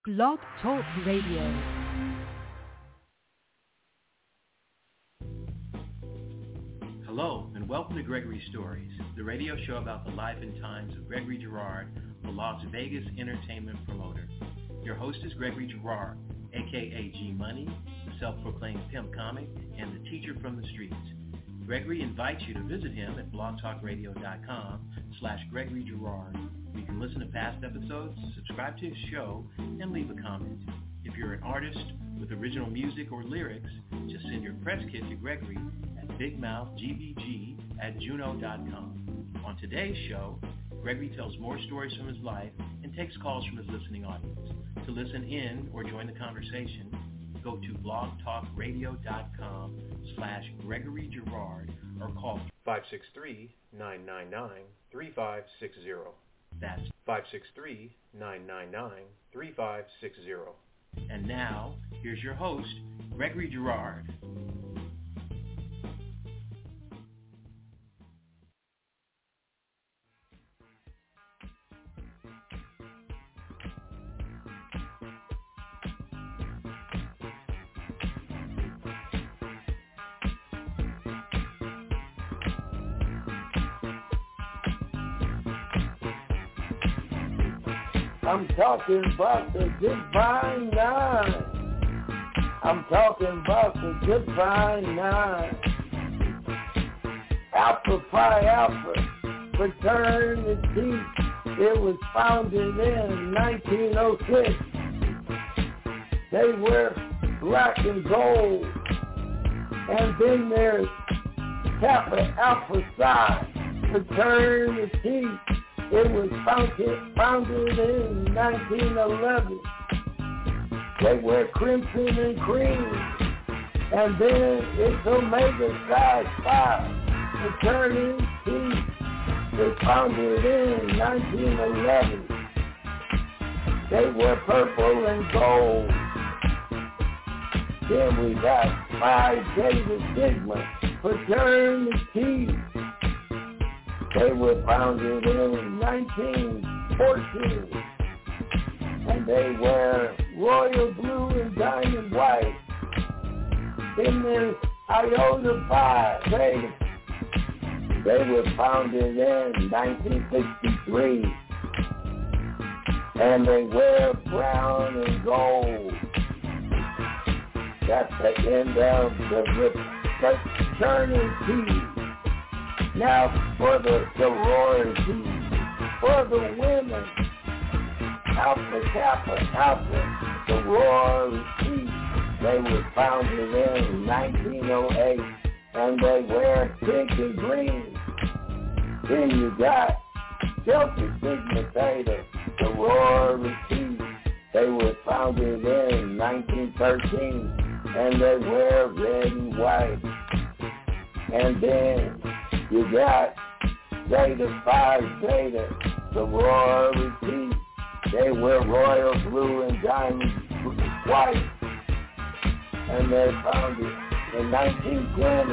Blog Talk Radio. Hello, and welcome to Gregory Stories, the radio show about the life and times of Gregory Girard, the Las Vegas entertainment promoter. Your host is Gregory Girard, a.k.a. G-Money, the self-proclaimed pimp comic, and the teacher from the streets. Gregory invites you to visit him at blogtalkradio.com/Gregory Girard. You can listen to past episodes, subscribe to his show, and leave a comment. If you're an artist with original music or lyrics, just send your press kit to Gregory at bigmouthgbg@juno.com. On today's show, Gregory tells more stories from his life and takes calls from his listening audience. To listen in or join the conversation, go to blogtalkradio.com/Gregory Girard or call 563-999-3560. That's 563-999-3560. And now, here's your host, Gregory Girard. I'm talking about the Divine Nine. I'm talking about the Divine Nine. Alpha Phi Alpha fraternity. It was founded in 1906. They were black and gold. And then there's Kappa Alpha Psi fraternity. It was founded in 1911. They were crimson and cream. And then it's Omega Psi Phi fraternity. They founded in 1911. They were purple and gold. Then we got Phi Beta Sigma fraternity. They were founded in 1914, and they wear royal blue and diamond white. Then there's Iota Phi. They were founded in 1963, and they wear brown and gold. That's the end of the fraternity. Now for the sorority, for the women, Alpha Kappa Alpha sorority. They were founded in 1908, and they wear pink and green. Then you got Delta Sigma Theta sorority. They were founded in 1913, and they wear red and white. And then you got Zeta Phi Zeta sorority. They wear royal blue and diamond white. And they founded in 1920.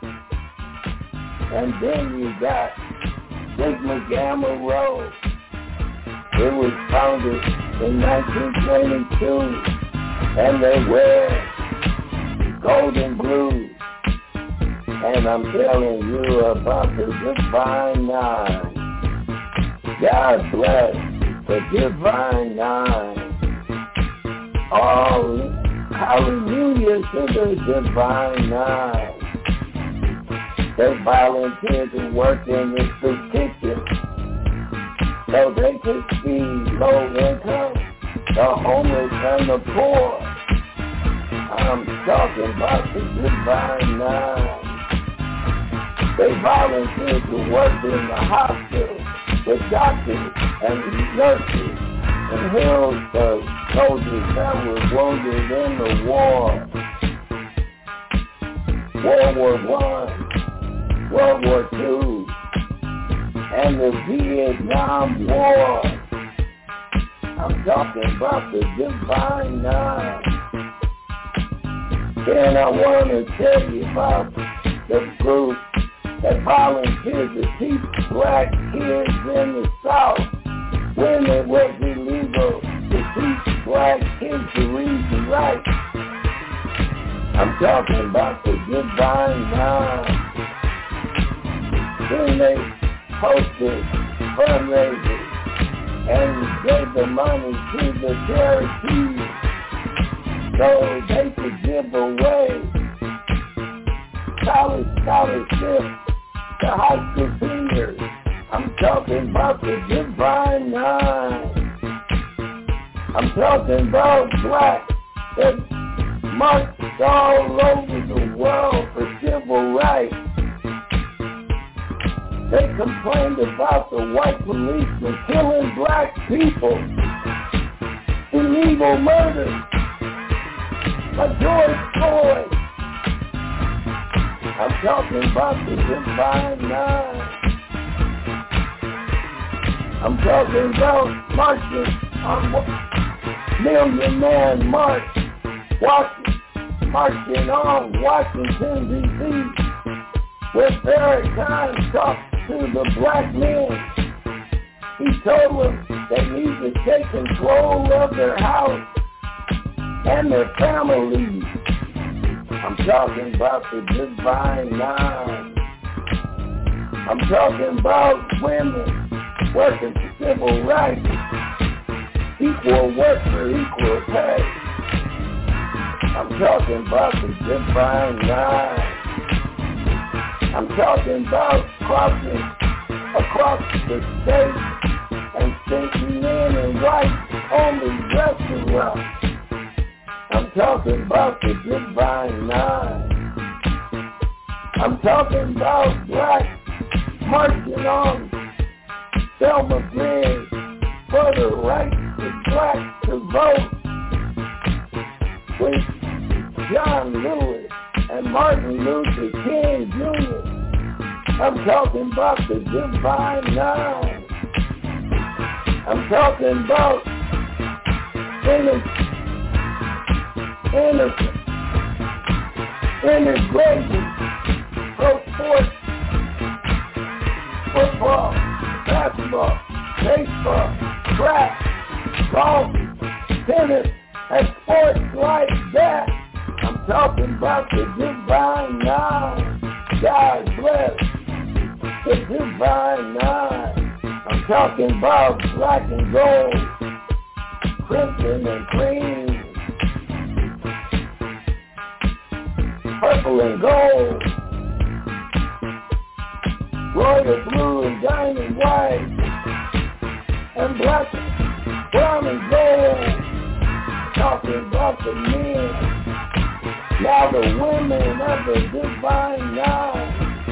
And then you got Sigma Gamma Rho. It was founded in 1922. And they wear gold and blue. And I'm telling you about the Divine Nine. God bless the Divine Nine. Oh, hallelujah to the Divine Nine. They volunteered to work in the soup kitchen so they could feed low income, the homeless and the poor. I'm talking about the Divine Nine. They volunteered to work in the hospital with doctors and nurses and heal the soldiers that were wounded in the war. World War I, World War II, and the Vietnam War. I'm talking about the Divine Nine. And I want to tell you about the group that volunteered to teach black kids in the South when it was illegal to teach black kids to read and write. I'm talking about the Divine Nine. Then they hosted fundraisers and gave the money to the charities so they could give away college scholarships to high school seniors. I'm talking about the Divine Nine. I'm talking about blacks that marched all over the world for civil rights. They complained about the white policemen killing black people, illegal murders like George Floyd. I'm talking about the Divine Nine. I'm talking about marching on Million Man March, marching on Washington, D.C., where Farrakhan talked to the black men. He told them they need to take control of their house and their families. I'm talking about the Divine Nine. I'm talking about women working for civil rights, equal work for equal pay. I'm talking about the Divine Nine. I'm talking about crossing across the state and sneaking in and white-only restaurants. I'm talking about the Divine Nine. I'm talking about black marching on Selma Bridge for the right to black to vote with John Lewis and Martin Luther King Jr. I'm talking about the Divine Nine. I'm talking about integration, pro sports, football, basketball, baseball, track, golf, tennis, and sports like that. I'm talking about the Divine Nine. God bless the Divine Nine. I'm talking about black and gold, crimson and cream, purple and gold, royal blue and diamond white, and black, brown and gold. Talking about the men, now the women of the Divine Nine,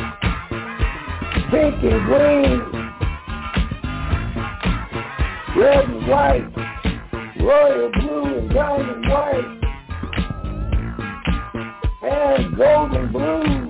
pink and green, red and white, royal blue and diamond white, and gold and blue.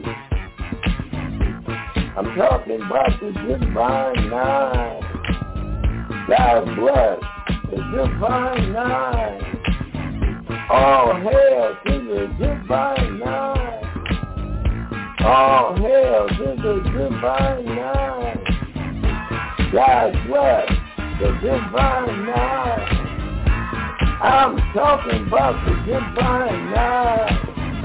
I'm talking about the Divine Nine. God bless the Divine Nine. All hail to the Divine Nine. All hail to the Divine Nine. God bless the Divine Nine. I'm talking about the Divine Nine.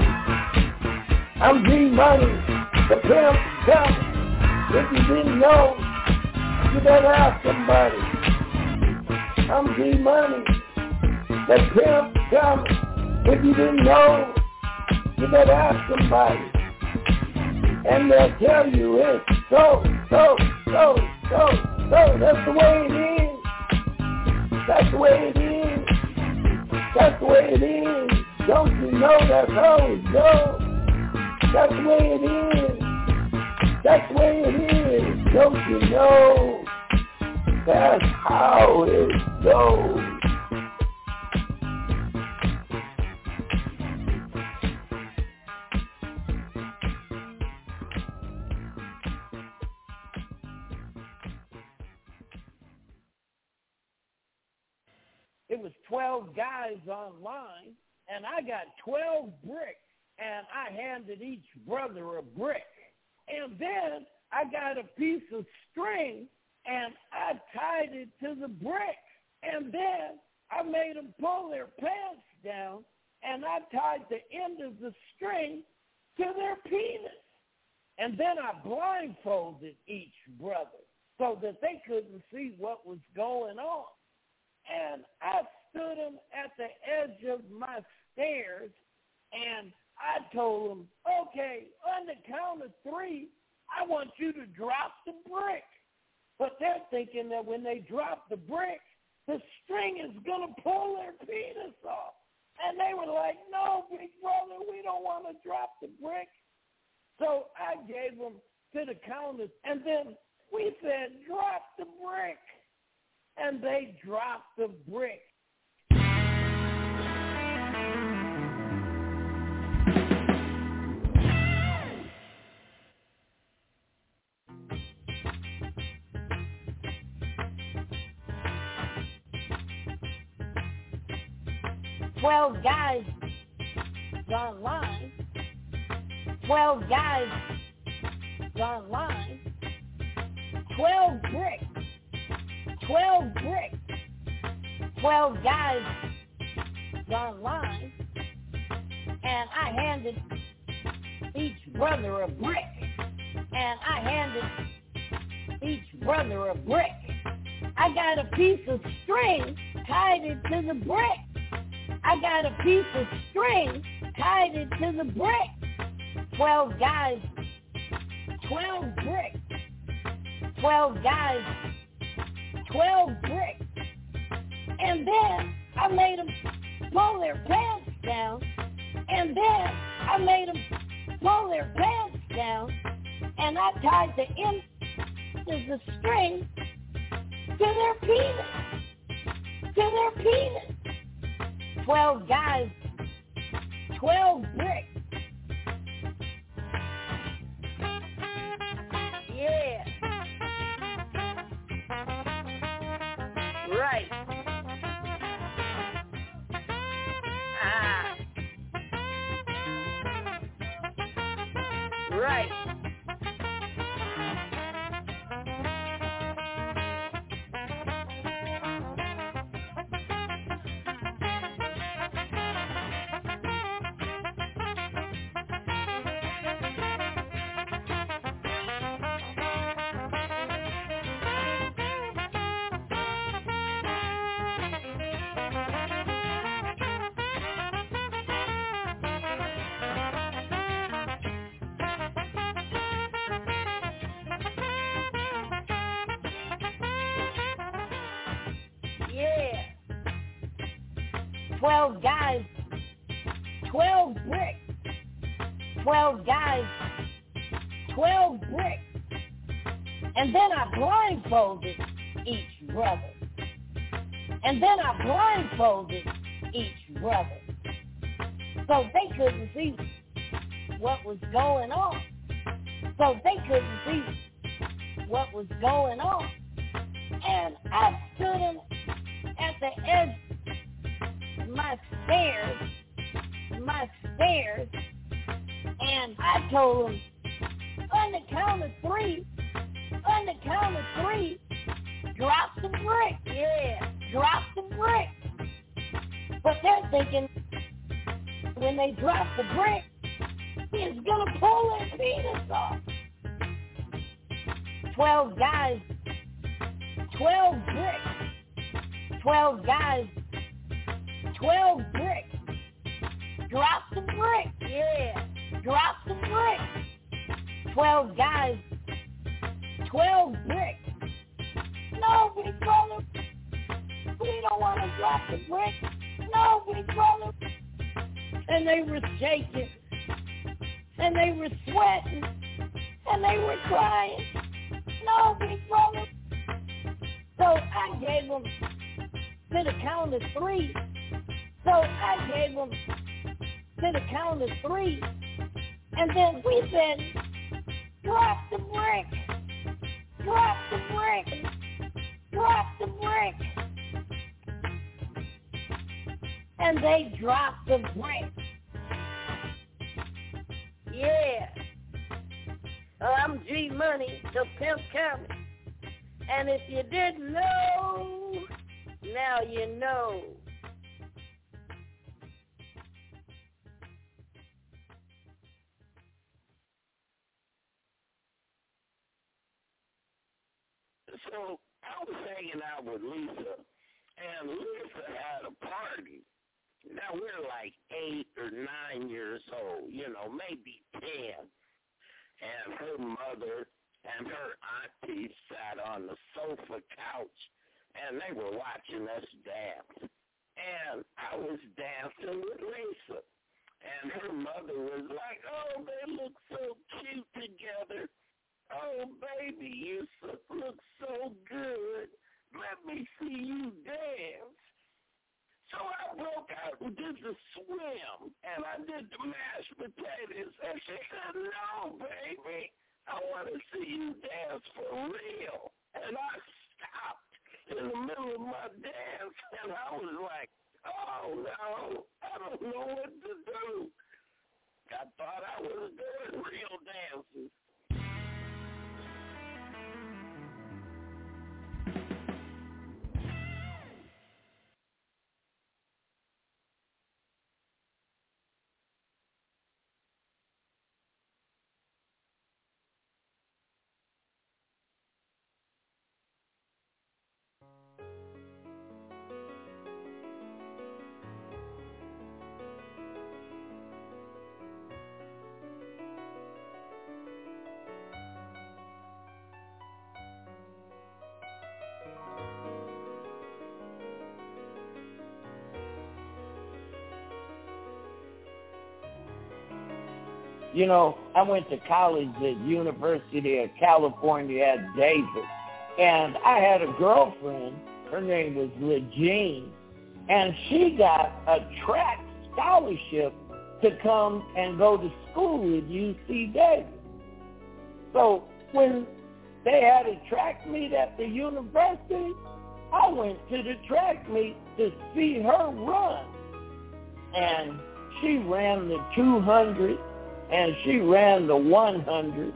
I'm G-Money, the pimp coming. If you didn't know, you better ask somebody. I'm G-Money, the pimp coming. If you didn't know, you better ask somebody. And they'll tell you it's so. That's the way it is. That's the way it is. That's the way it is. Don't you know that's how it goes? That's the way it is. That's the way it is. Don't you know that's how it goes? It was 12 guys online, and I got 12 bricks, and I handed each brother a brick. And then I got a piece of string, and I tied it to the brick. And then I made them pull their pants down, and I tied the end of the string to their penis. And then I blindfolded each brother so that they couldn't see what was going on. And I stood them at the edge of my stairs, and I told them, okay, on the count of 3, I want you to drop the brick. But they're thinking that when they drop the brick, the string is going to pull their penis off. And they were like, no, big brother, we don't want to drop the brick. So I gave them to the counters, and then we said, drop the brick. And they dropped the brick. 12 guys online. 12 guys online. 12 bricks. 12 bricks. 12 guys online. And I handed each brother a brick. And I handed each brother a brick. I got a piece of string tied it to the brick. I got a piece of string tied it to the brick. 12 guys, 12 bricks. 12 guys, 12 bricks. And then I made them pull their pants down. And then I made them pull their pants down. And I tied the end of the string to their penis. To their penis. 12 guys, 12 bricks. Yeah. Right. Ah. Right. Yeah. 12 guys, 12 bricks. 12 guys, 12 bricks. And then I blindfolded each brother. And then I blindfolded each brother. So they couldn't see what was going on. So they couldn't see what was going on. And I stood them at the edge of my stairs, and I told them, on the count of 3, drop the brick. Yeah, drop the brick. But they're thinking when they drop the brick, it's going to pull their penis off. 12 guys, 12 bricks. 12 guys, 12 bricks. Drop the brick. Yeah, drop the brick. 12 guys, 12 bricks. No, big brother, we don't want to drop the brick. No, big brother. And they were shaking, and they were sweating, and they were crying. No, big brother. So I gave them to the count of 3. So I gave them to the count of 3. And then we said, drop the brick. Drop the brick. Drop the brick. And they dropped the brick. Yeah. I'm G Money, the Pimp Comic. And if you didn't know, now you know. so I was hanging out with Lisa, and Lisa had a party. Now, we're like 8 or 9 years old, maybe 10. And her mother and her auntie sat on the sofa couch, and they were watching us dance. And I was dancing with Lisa. And her mother was like, oh, they look so cute together. Oh, baby, you look so good. Let me see you dance. So I broke out and did the swim, and I did the mashed potatoes. And she said, no, baby, I want to see you dance for real. And I stopped in the middle of my dance, and I was like, oh, no, I don't know what to do. I thought I was doing real dances. I went to college at University of California at Davis, and I had a girlfriend. Her name was Legine, and she got a track scholarship to come and go to school at UC Davis. So when they had a track meet at the university, I went to the track meet to see her run. And she ran the 200, and she ran the 100.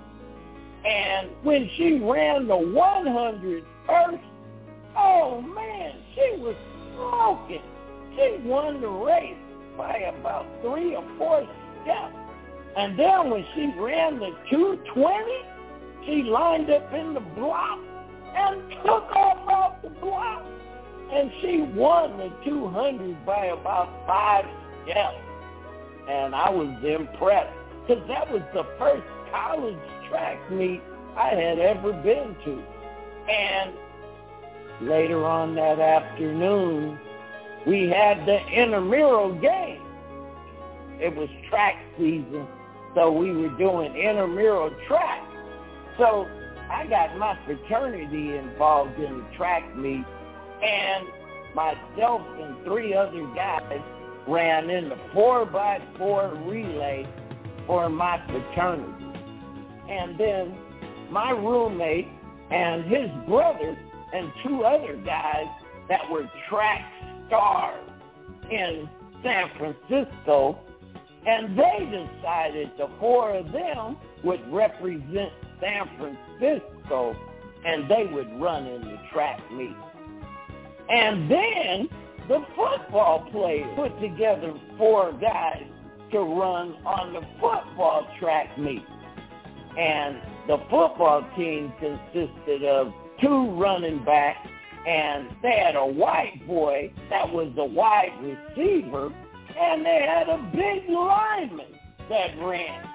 And when she ran the 100 first, oh, man, she was smoking. She won the race by about 3 or 4 steps. And then when she ran the 220, she lined up in the block and took off out the block. And she won the 200 by about 5 steps. And I was impressed because that was the first college track meet I had ever been to. And later on that afternoon, we had the intramural game. It was track season, so we were doing intramural track. So I got my fraternity involved in the track meet, and myself and 3 other guys ran in the 4x4 relay for my fraternity. And then my roommate and his brother and 2 other guys that were track stars in San Francisco, and they decided the 4 of them would represent San Francisco, and they would run in the track meet. And then the football players put together 4 guys to run on the football track meet. And the football team consisted of 2 running backs, and they had a white boy that was a wide receiver, and they had a big lineman that ran.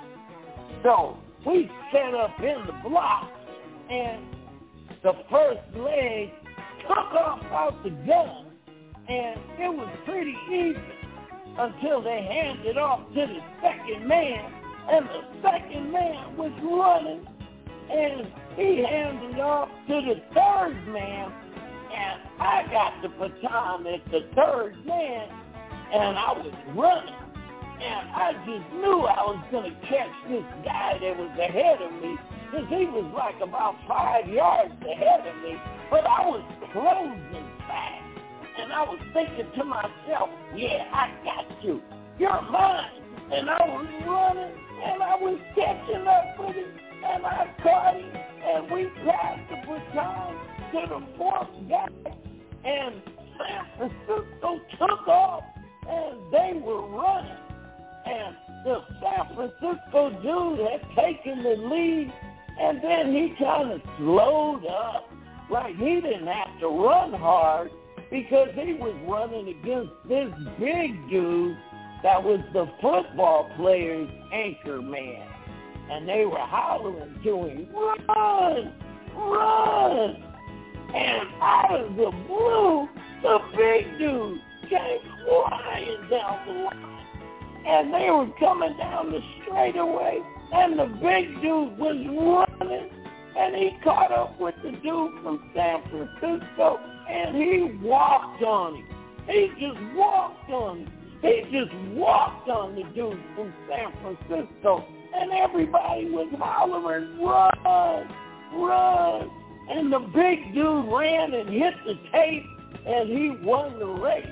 So we set up in the block, and the first leg took off out the gun, and it was pretty easy until they handed off to the second man, and the second man was running, and he handed off to the third man, and I got the baton at the third man, and I was running. And I just knew I was going to catch this guy that was ahead of me, because he was like about 5 yards ahead of me, but I was closing fast. And I was thinking to myself, yeah, I got you. You're mine. And I was running, and I was catching up with him, and I caught him, and we passed the baton to the 4th guy, and San Francisco took off, and they were running. And the San Francisco dude had taken the lead, and then he kind of slowed up, like he didn't have to run hard because he was running against this big dude that was the football player's anchor man. And they were hollering to him, run, run. And out of the blue, the big dude came flying down the line. And they were coming down the straightaway, and the big dude was running, and he caught up with the dude from San Francisco, and he walked on him. He just walked on him. He just walked on the dude from San Francisco, and everybody was hollering, run, run. And the big dude ran and hit the tape, and he won the race.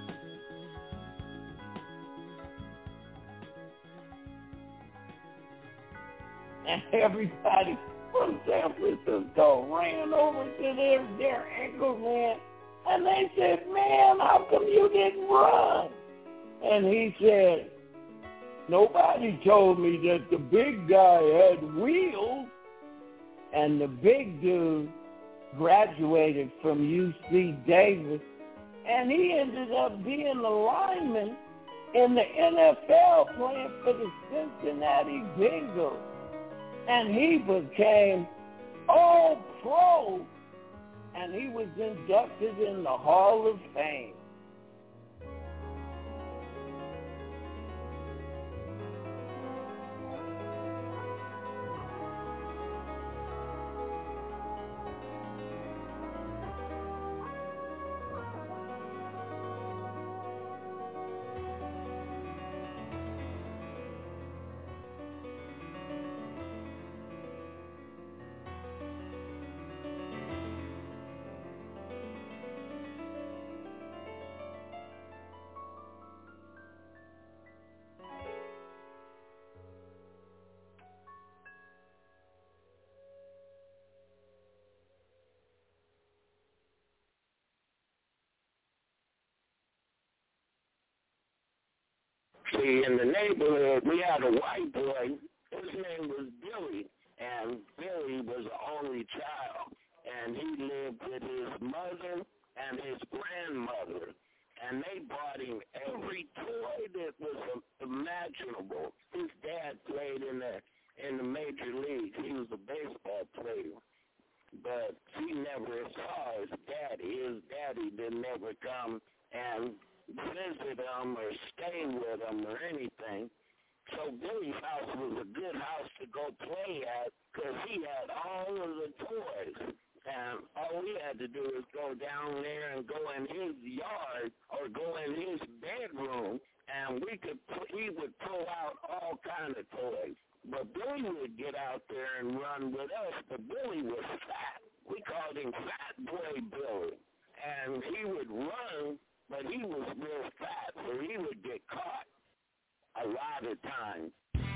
And everybody from San Francisco ran over to their anchor man, and they said, man, how come you didn't run? And he said, nobody told me that the big guy had wheels. And the big dude graduated from UC Davis, and he ended up being a lineman in the NFL playing for the Cincinnati Bengals. And he became All-Pro, and he was inducted in the Hall of Fame. See, in the neighborhood, we had a white boy. His name was Billy, and Billy was the only child. And he lived with his mother and his grandmother. And they bought him every toy that was imaginable. His dad played in the major leagues. He was a baseball player. But he never saw his daddy. His daddy didn't ever come and visit him or stay with him or anything. So Billy's house was a good house to go play at because he had all of the toys. And all we had to do was go down there and go in his yard or go in his bedroom, and he would pull out all kinds of toys. But Billy would get out there and run with us, but Billy was fat. We called him Fat Boy Billy. And he would run, but he was real fat, so he would get caught a lot of times.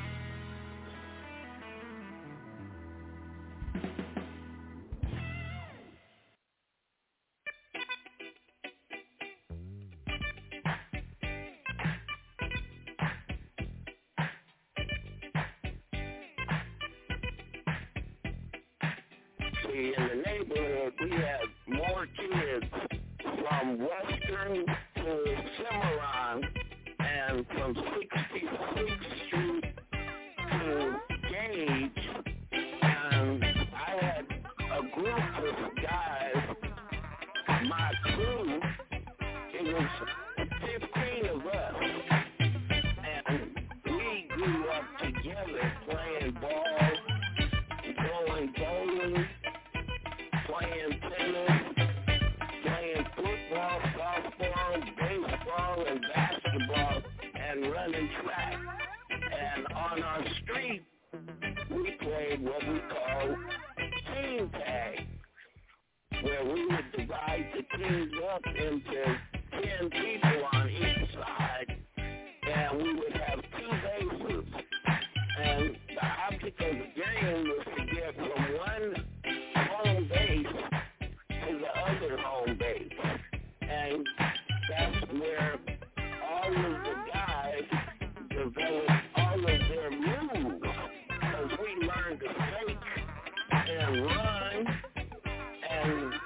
See, in the neighborhood, we had more kids from Western to Cimarron and from 66th Street to Gage. And I had a group of guys, my crew, it was 15 of us. And we grew up together playing ball, going bowling, playing tennis, playing football, softball, baseball, and basketball, and running track. And on our street, we played what we call team tag, where we would divide the teams up into 10 people on each side, and we would have 2 bases. And the object of the game was to get from one home base to the other home base. And that's where all of the guys developed all of their moves, because we learned to fake and run and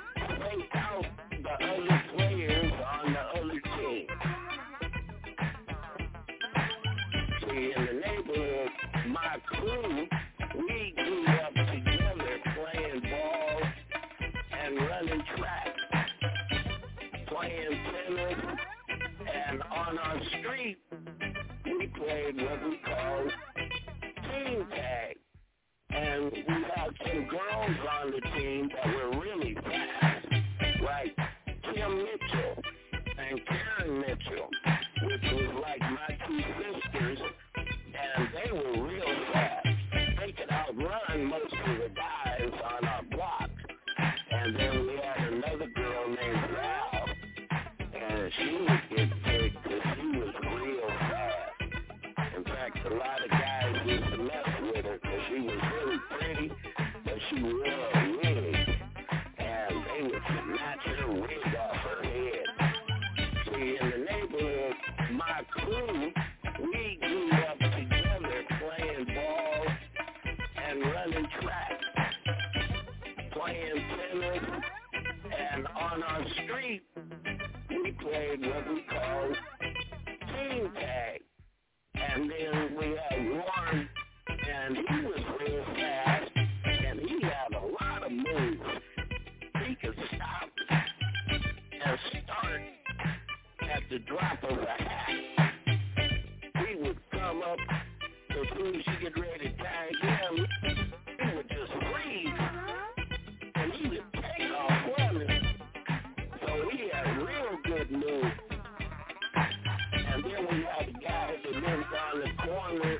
See, in the neighborhood, my crew, we grew up together playing ball and running track, playing tennis, and on our street, we played what we called team tag. And we had some girls on the team that were really fast, like Kim Mitchell and Karen Mitchell, which was like my two sisters, and they were real fast. They could outrun most of the guys on our block. And then we had another girl named Val, and she would get picked because she was real fast. In fact, a lot of guys used to mess with her because she was really pretty, but she wore a wig, and they would snatch her wig off her head. See, in the neighborhood, my crew, we grew up together playing ball and running track, playing tennis, and on our street, we played what we called team tag. And then we had Warren, and he was real fast, and he had a lot of moves. He could stop and start at the drop of a hat. He would come up as soon as you get ready to tag him, he would just freeze, and he would take off running. So he had real good moves. And then we had a guy that lived on the corner.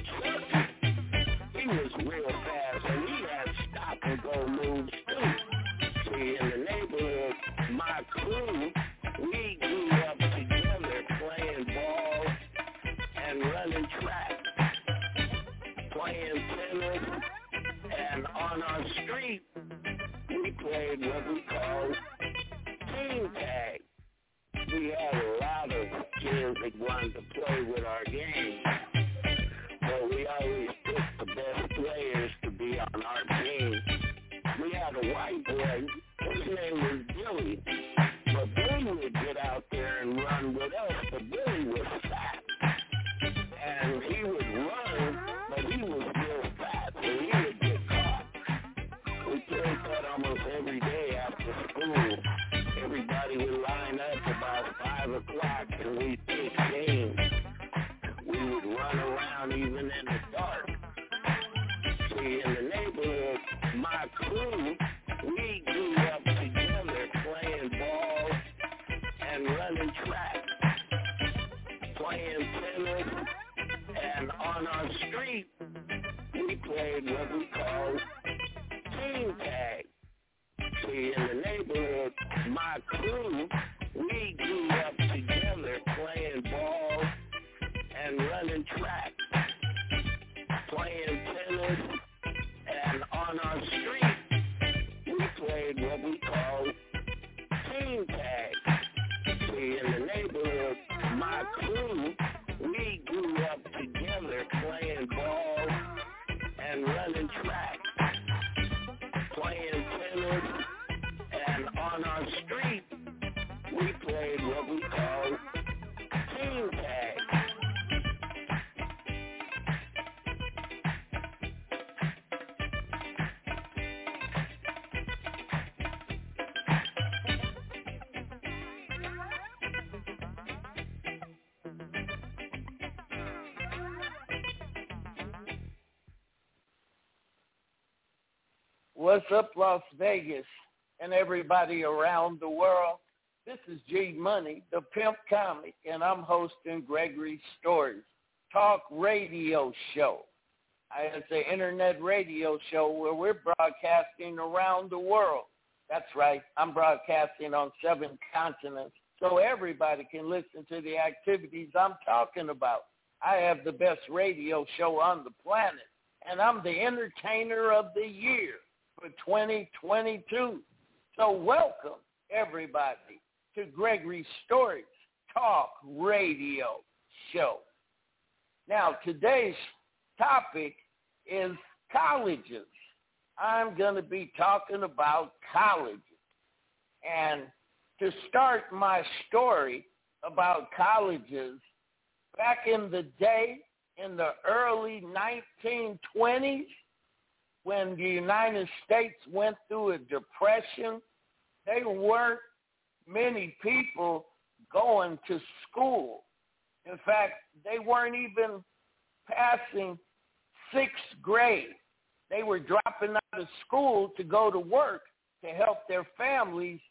He was real fast, and he had stop-and-go moves, too. See, in the neighborhood, my crew, we grew up together playing ball and running track, playing tennis, and on our street, we played what we called team tag. We had a lot of kids that wanted to play with our game, but we always picked the best players to be on our team. We had a white boy, his name was Billy, but Billy would get out there and run with us, but Billy was fat, and he would run, but he was real fat, so he would get caught. We played that almost every day after school. Everybody would line up about 5 o'clock, and we'd pick games. We would run around even in the dark. See, in the neighborhood, my crew, we grew up together playing ball and running track, playing tennis, and on our street, we played what we called team tag. See, in the neighborhood, my crew, we grew up together playing ball and running track, playing tennis, and on our street, we played what we called team tag. See, in the neighborhood, my crew, we grew up together playing ball and running track, playing tennis, and on our street, we played what we called team tag. What's up, Las Vegas, and everybody around the world? This is G Money, the Pimp Comic, and I'm hosting Gregory Stories Talk Radio Show. It's an internet radio show where we're broadcasting around the world. That's right, I'm broadcasting on 7 continents, so everybody can listen to the activities I'm talking about. I have the best radio show on the planet, and I'm the entertainer of the year for 2022. So welcome, everybody, to Gregory Stories Talk Radio Show. Now, today's topic is colleges. I'm going to be talking about colleges. And to start my story about colleges, back in the day, in the early 1920s, when the United States went through a depression, there weren't many people going to school. In fact, they weren't even passing 6th grade. They were dropping out of school to go to work to help their families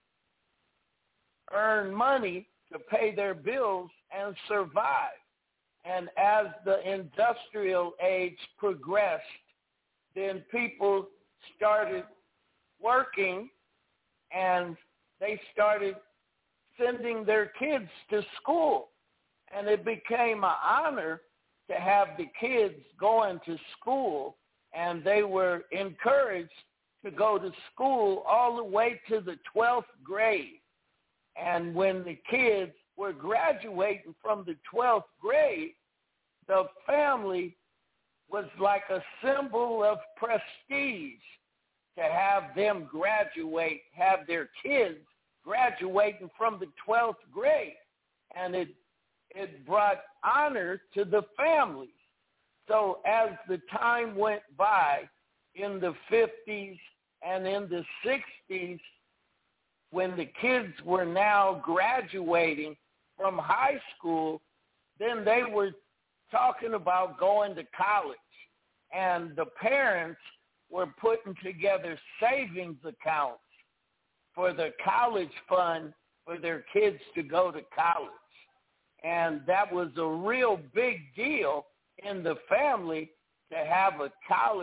earn money to pay their bills and survive. And as the industrial age progressed, then people started working and they started sending their kids to school. And it became an honor to have the kids going to school, and they were encouraged to go to school all the way to the 12th grade. And when the kids were graduating from the 12th grade, the family was like a symbol of prestige to have them graduate, have their kids graduating from the 12th grade. And it brought honor to the families. So as the time went by in the 50s and in the 60s, when the kids were now graduating from high school, then they were talking about going to college. And the parents were putting together savings accounts for the college fund for their kids to go to college. And that was a real big deal in the family to have a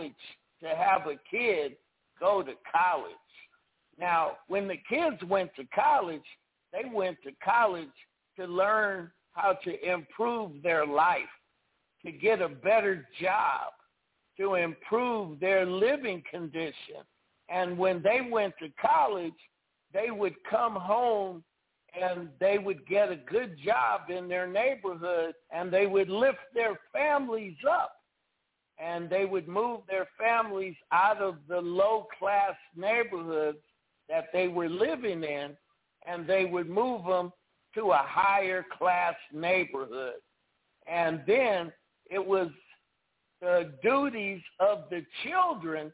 kid go to college. Now, when the kids went to college, they went to college to learn how to improve their life, to get a better job, to improve their living condition. And when they went to college, they would come home and they would get a good job in their neighborhood, and they would lift their families up, and they would move their families out of the low-class neighborhoods that they were living in, and they would move them to a higher-class neighborhood. And then it was the duties of the children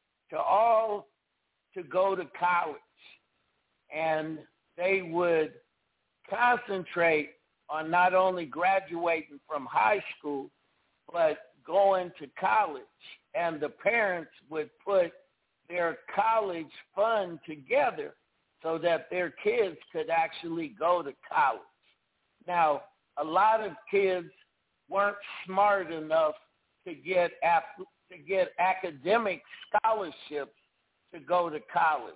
to go to college. And they would concentrate on not only graduating from high school, but going to college. And the parents would put their college fund together so that their kids could actually go to college. Now, a lot of kids weren't smart enough to get academic scholarships to go to college.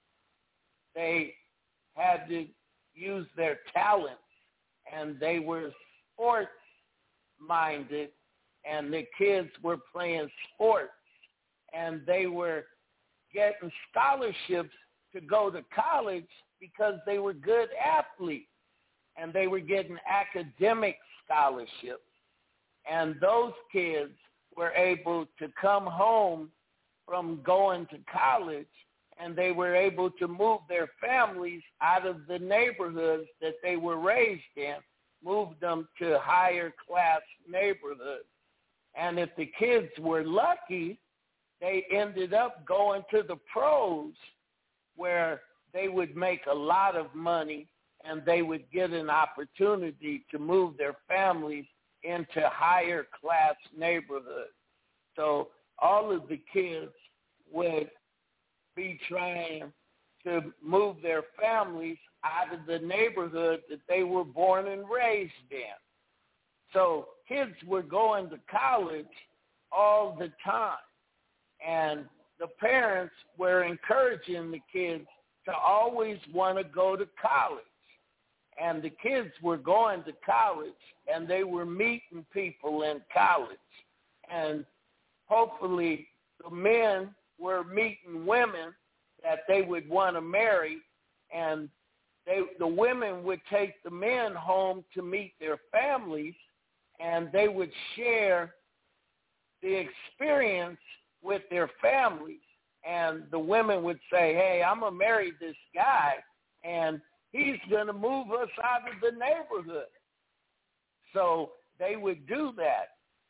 They had to use their talents, and they were sports-minded, and the kids were playing sports, and they were getting scholarships to go to college because they were good athletes, and they were getting academic scholarships. And those kids were able to come home from going to college, and they were able to move their families out of the neighborhoods that they were raised in, move them to higher class neighborhoods. And if the kids were lucky, they ended up going to the pros, where they would make a lot of money, and they would get an opportunity to move their families into higher class neighborhoods. So all of the kids would be trying to move their families out of the neighborhood that they were born and raised in. So kids were going to college all the time, and the parents were encouraging the kids to always want to go to college. And the kids were going to college, and they were meeting people in college. And hopefully the men were meeting women that they would want to marry, and the women would take the men home to meet their families, and they would share the experience with their families. And the women would say, hey, I'm going to marry this guy, and he's going to move us out of the neighborhood. So they would do that.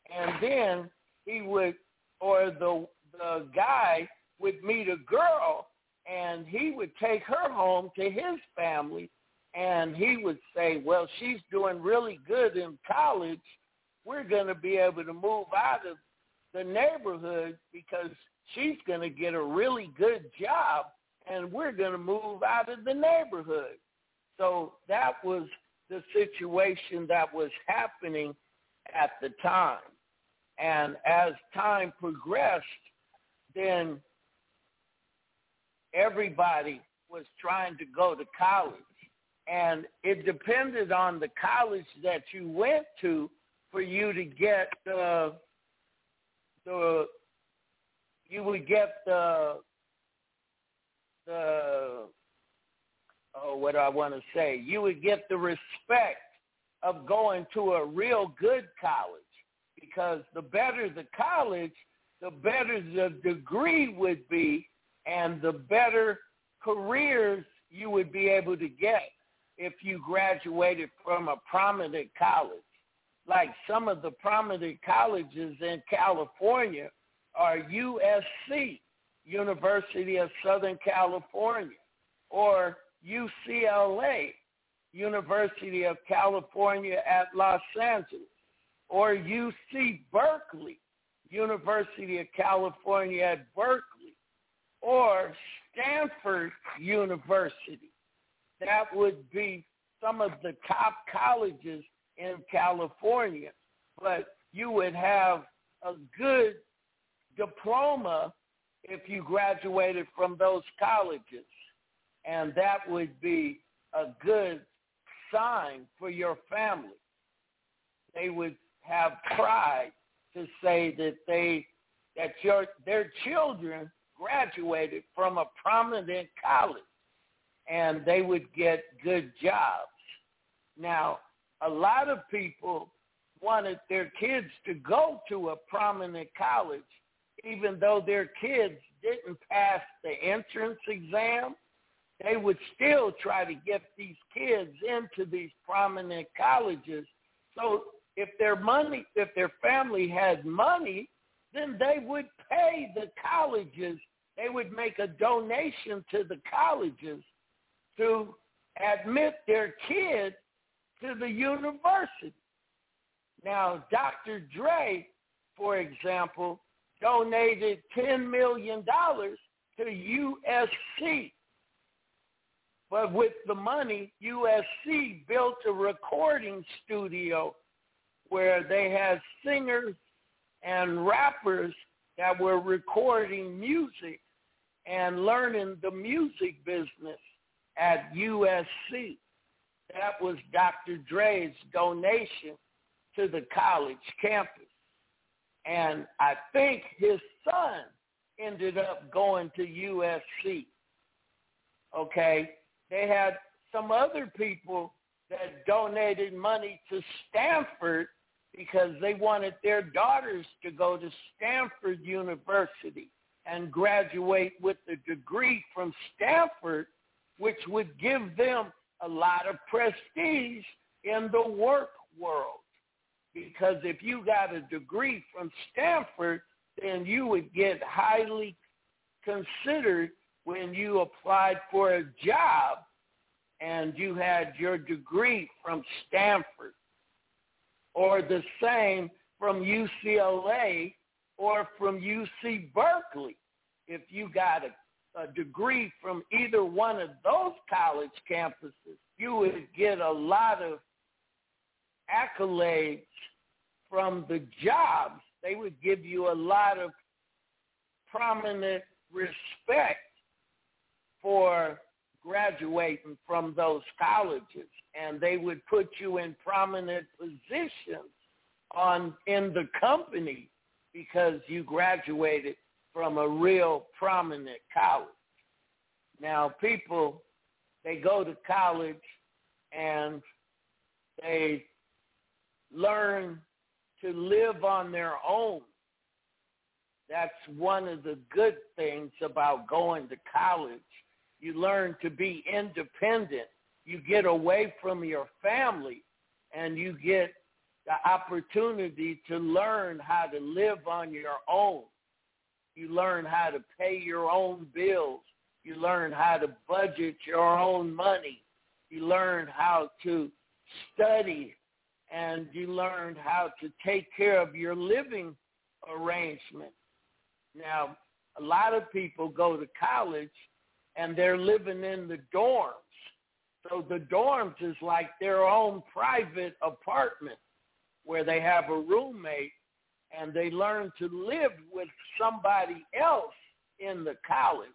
and then he would, or the guy would meet a girl, and he would take her home to his family, and he would say, well, she's doing really good in college. We're going to be able to move out of the neighborhood because she's going to get a really good job, and we're going to move out of the neighborhood. So that was the situation that was happening at the time. And as time progressed, then everybody was trying to go to college. And it depended on the college that you went to for you to get you would get you would get the respect of going to a real good college, because the better the college, the better the degree would be, and the better careers you would be able to get if you graduated from a prominent college. Like some of the prominent colleges in California are USC, University of Southern California, or UCLA, University of California at Los Angeles, or UC Berkeley, University of California at Berkeley, or Stanford University. That would be some of the top colleges in California, but you would have a good diploma if you graduated from those colleges, and that would be a good sign for your family. They would have pride to say that their children graduated from a prominent college, and they would get good jobs. Now, a lot of people wanted their kids to go to a prominent college, even though their kids didn't pass the entrance exam. They would still try to get these kids into these prominent colleges. So if their family had money, then they would pay the colleges. They would make a donation to the colleges to admit their kid to the university. Now, Dr. Dre, for example, donated $10 million to USC. But with the money, USC built a recording studio where they had singers and rappers that were recording music and learning the music business at USC. That was Dr. Dre's donation to the college campus. And I think his son ended up going to USC. Okay? They had some other people that donated money to Stanford because they wanted their daughters to go to Stanford University and graduate with a degree from Stanford, which would give them a lot of prestige in the work world. Because if you got a degree from Stanford, then you would get highly considered when you applied for a job and you had your degree from Stanford, or the same from UCLA or from UC Berkeley. If you got a degree from either one of those college campuses, you would get a lot of accolades from the jobs. They would give you a lot of prominent respect for graduating from those colleges, and they would put you in prominent positions in the company because you graduated from a real prominent college. Now, people, they go to college and they learn to live on their own. That's one of the good things about going to college. You learn to be independent. You get away from your family, and you get the opportunity to learn how to live on your own. You learn how to pay your own bills. You learn how to budget your own money. You learn how to study, and you learn how to take care of your living arrangement. Now, a lot of people go to college, and they're living in the dorms. So the dorms is like their own private apartment where they have a roommate, and they learn to live with somebody else in the college,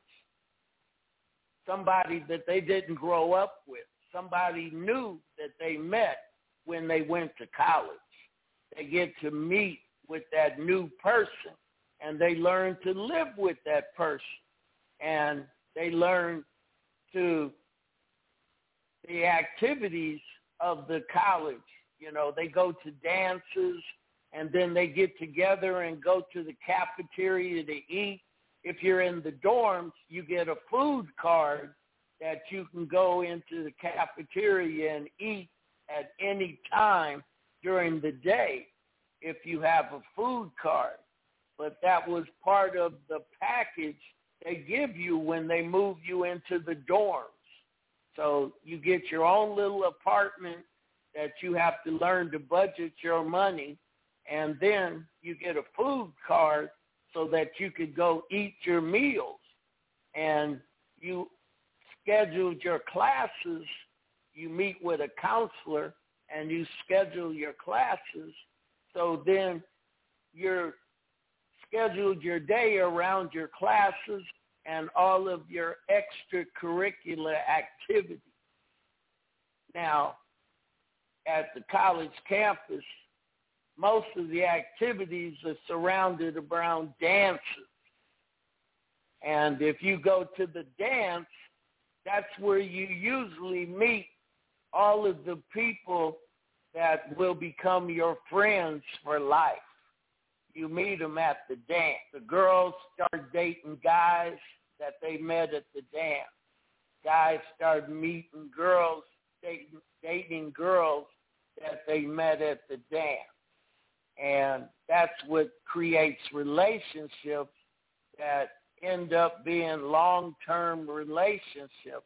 somebody that they didn't grow up with, somebody new that they met when they went to college. They get to meet with that new person, and they learn to live with that person, and they learn to the activities of the college. You know, they go to dances, and then they get together and go to the cafeteria to eat. If you're in the dorms, you get a food card that you can go into the cafeteria and eat at any time during the day if you have a food card. But that was part of the package they give you when they move you into the dorms. So you get your own little apartment that you have to learn to budget your money, and then you get a food card so that you could go eat your meals. And you scheduled your classes. You meet with a counselor, and you schedule your classes. So then you're scheduled your day around your classes and all of your extracurricular activities. Now, at the college campus, most of the activities are surrounded around dances. And if you go to the dance, that's where you usually meet all of the people that will become your friends for life. You meet them at the dance. The girls start dating guys that they met at the dance. Guys start meeting girls, dating girls that they met at the dance. And that's what creates relationships that end up being long-term relationships.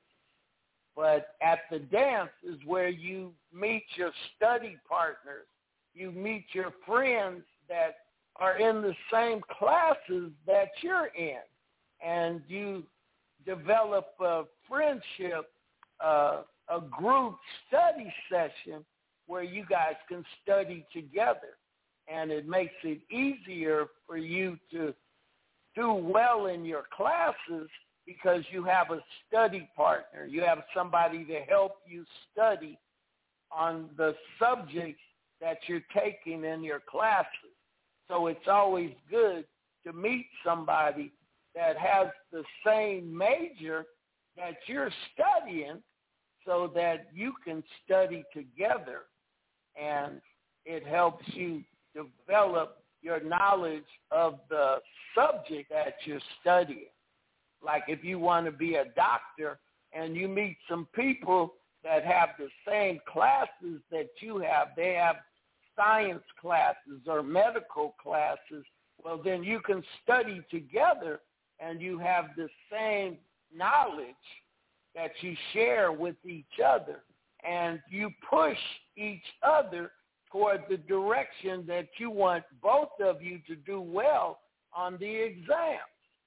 But at the dance is where you meet your study partners. You meet your friends that are in the same classes that you're in. And you develop a friendship, a group study session where you guys can study together. And it makes it easier for you to do well in your classes because you have a study partner. You have somebody to help you study on the subjects that you're taking in your classes. So it's always good to meet somebody that has the same major that you're studying so that you can study together, and it helps you develop your knowledge of the subject that you're studying. Like if you want to be a doctor and you meet some people that have the same classes that you have, they have science classes or medical classes, well, then you can study together and you have the same knowledge that you share with each other, and you push each other toward the direction that you want both of you to do well on the exams.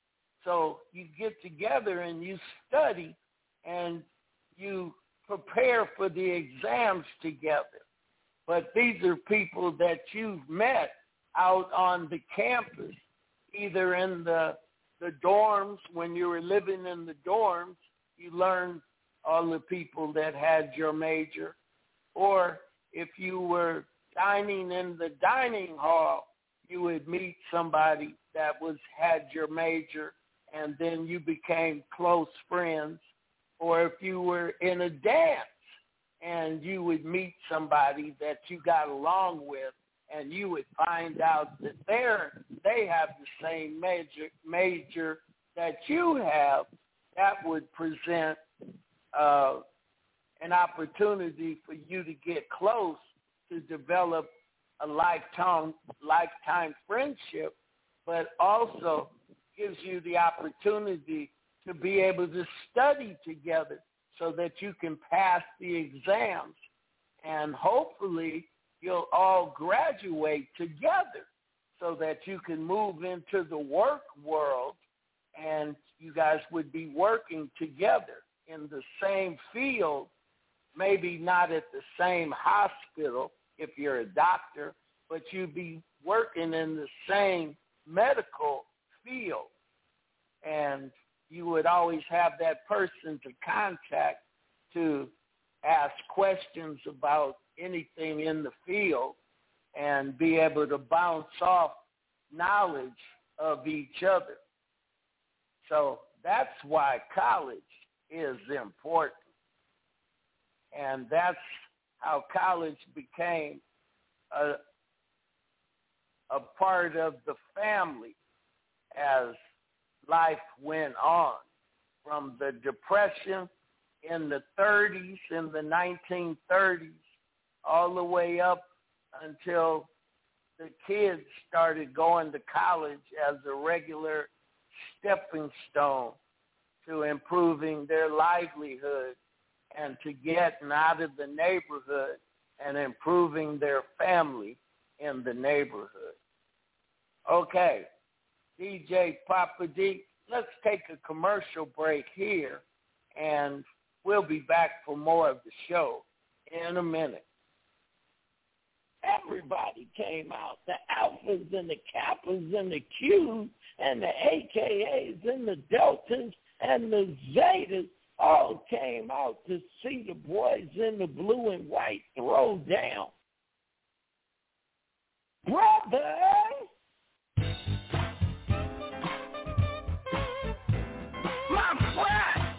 So you get together and you study and you prepare for the exams together. But these are people that you've met out on the campus, either in the dorms. When you were living in the dorms, you learned all the people that had your major. Or if you were dining in the dining hall, you would meet somebody that had your major, and then you became close friends. Or if you were in a dance, and you would meet somebody that you got along with, and you would find out that they have the same major that you have, that would present an opportunity for you to get close, to develop a lifetime friendship, but also gives you the opportunity to be able to study together so that you can pass the exams. And hopefully you'll all graduate together so that you can move into the work world and you guys would be working together in the same field, maybe not at the same hospital if you're a doctor, but you'd be working in the same medical field. And you would always have that person to contact to ask questions about anything in the field and be able to bounce off knowledge of each other. So that's why college is important. And that's how college became a part of the family as life went on. From the Depression in the 30s, in the 1930s, all the way up until the kids started going to college as a regular stepping stone to improving their livelihood and to getting out of the neighborhood and improving their family in the neighborhood. Okay, DJ Papa D, let's take a commercial break here, and we'll be back for more of the show in a minute. Everybody came out, the Alphas and the Kappas and the Qs and the AKAs and the Deltas and the Zetas all came out to see the boys in the blue and white throw down. Brother! My friend!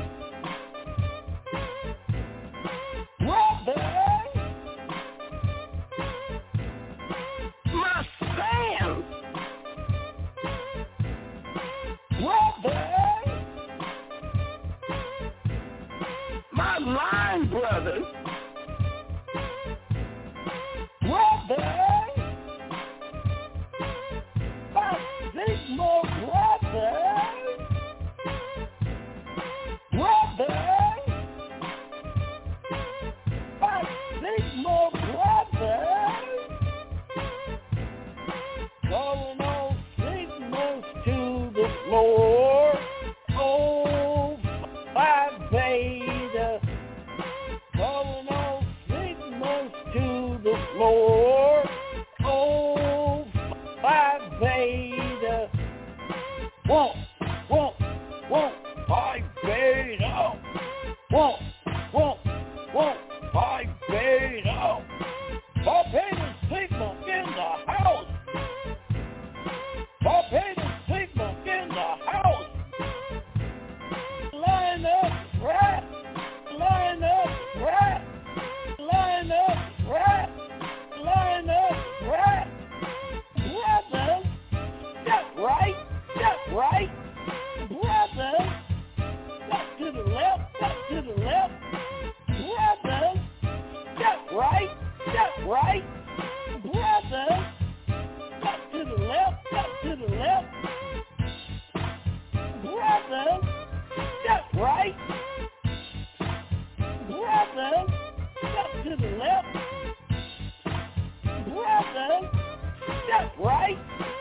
Brother! My Sam! Brother! My line brothers! Brother! My Sigma brothers! Brother! My Sigma brothers! Calling all Sigmas to the floor. Oh, Phi Beta. Calling all Sigmas to the floor. Oh, Phi Beta. Whoa, Phi Beta. Whoa, Phi Beta. Phi Beta Sigma in the house. Phi Beta Sigma in the house. Line up, right. Line up, right. Line up, right. Line up, right. Brothers, step right, step right. Brothers, step to the left, step to the left. Brothers, step right, step right. Brothers, step to the left, step to the left. Brothers, step right. Brothers, step to the left. Brothers, step right.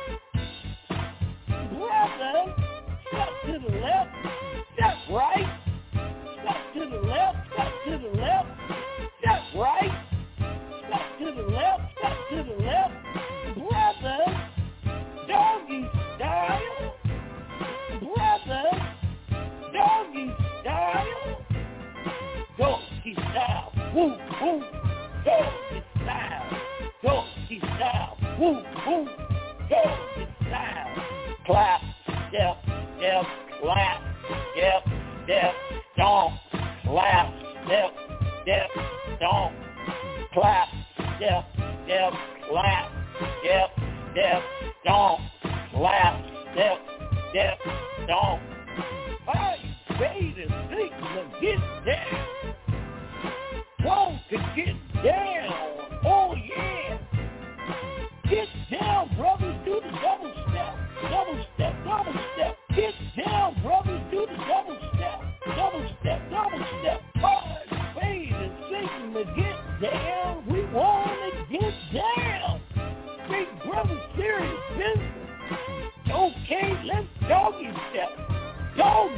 Brothers, step to the left. Step right. Step to the left. Step to the left. Step right. Step to the left. Step to the left. Brothers, doggy style. Brothers, doggy style. Doggy style. Woo, woo. Doggy style. Doggy style. Woo, woo. Doggy style. Clap, step, step, clap, step, step, stomp. Clap, step, step, stomp. Clap, step, step, clap, step, step, stomp. Clap, step, step, stomp. Phi Beta Sigma, get down. Want to get down. Oh, yeah.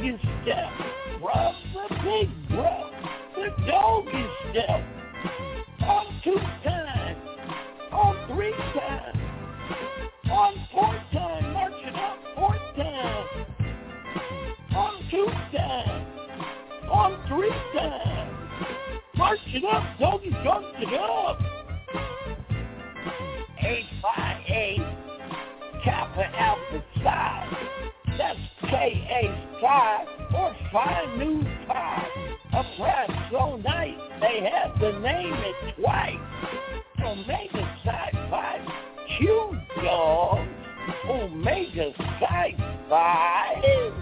doggy step. Rub the big breath. The doggy step. On 2 times. On 3 times. On 4 times. March it up 4 times. On 2 times. On 3 times. March it up, doggy, march it up. 8 by 8, Kappa Alpha Psi. That's K-A Psi, or Phi Nu Pi. A press so nice, they had to name it twice. Omega Psi Phi, Q dogs. Omega Psi Phi.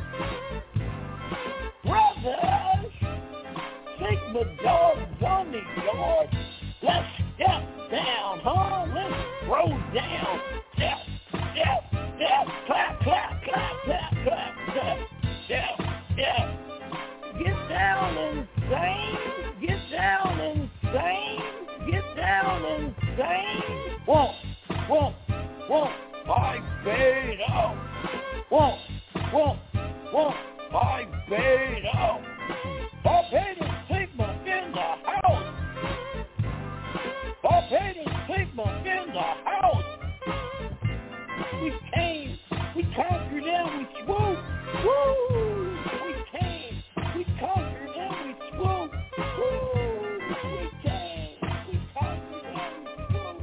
Brothers, Sigma dogs on the yard. Let's step down, huh? Let's throw down. Step, step, step, clap, clap, clap, clap, clap, step, step, step. Get down insane. Get down insane. Get down insane. Won't, I fade out. Won't, I fade out. Barbados Sigma in the house. Barbados Sigma in the house. We came, we conquered and we swooped. Woo! We came, we conquered and we swooped. Woo! We came, we conquered and we swooped.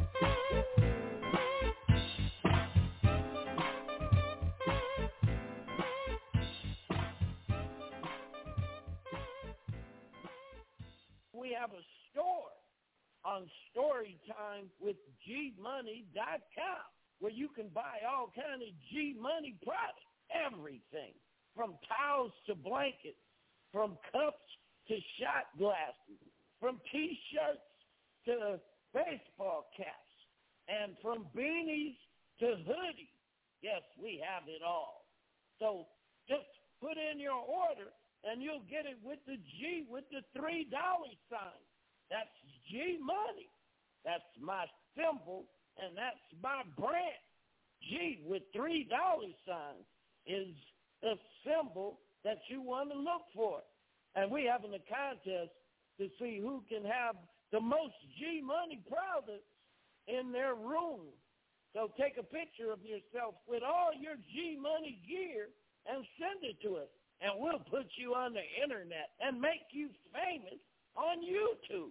We have a store on Storytime with GMoney.com where you can buy all kind of G-Money products, everything from towels to blankets, from cups to shot glasses, from T-shirts to baseball caps, and from beanies to hoodies. Yes, we have it all. So just put in your order and you'll get it with the G with the $3 sign. That's G-Money. That's my symbol, and that's my brand. G with $3 sign is the symbol that you want to look for. And we're having a contest to see who can have the most G-Money products in their room. So take a picture of yourself with all your G-Money gear and send it to us. And we'll put you on the internet and make you famous on YouTube.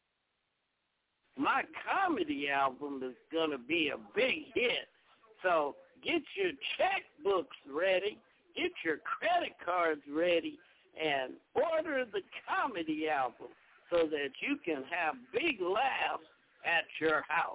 My comedy album is going to be a big hit. So get your checkbooks ready, get your credit cards ready, and order the comedy album so that you can have big laughs at your house.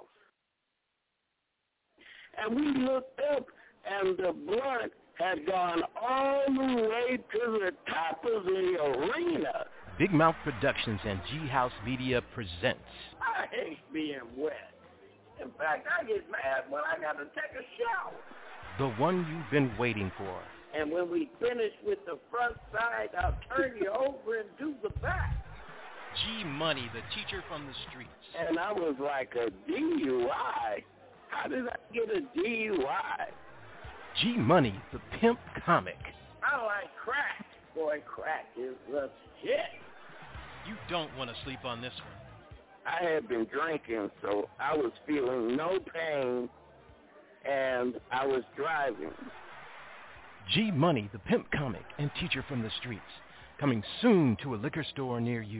And we looked up, and the blunt had gone all the way to the top of the arena. Big Mouth Productions and G-House Media presents. I hate being wet. In fact, I get mad when I got to take a shower. The one you've been waiting for. And when we finish with the front side, I'll turn you over and do the back. G-Money, the teacher from the streets. And I was like, a DUI? How did I get a DUI? G-Money, the pimp comic. I like crack. Boy, crack is the shit. You don't want to sleep on this one. I had been drinking, so I was feeling no pain, and I was driving. G-Money, the pimp comic and teacher from the streets. Coming soon to a liquor store near you.